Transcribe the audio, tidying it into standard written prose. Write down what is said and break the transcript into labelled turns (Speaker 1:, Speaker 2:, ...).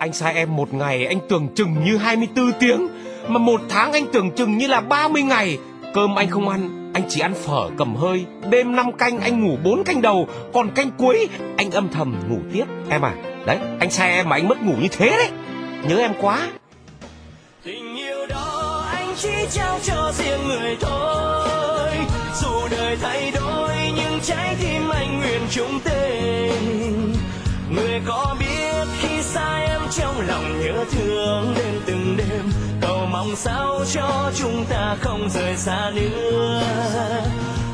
Speaker 1: Anh sai em một ngày anh tưởng chừng như 24 tiếng, mà một tháng anh tưởng chừng như là 30 ngày. Cơm anh không ăn, anh chỉ ăn phở cầm hơi. Đêm 5 canh anh ngủ 4 canh đầu, còn canh cuối anh âm thầm ngủ tiếp. Em à, đấy, anh sai em mà anh mất ngủ như thế đấy. Nhớ em quá.
Speaker 2: Tình yêu đó anh chỉ trao cho riêng người thôi. Dù đời thay đổi nhưng trái tim anh nguyện chung tình. Người có biết khi xa em trong lòng nhớ thương đêm từng đêm, cầu mong sao cho chúng ta không rời xa nữa.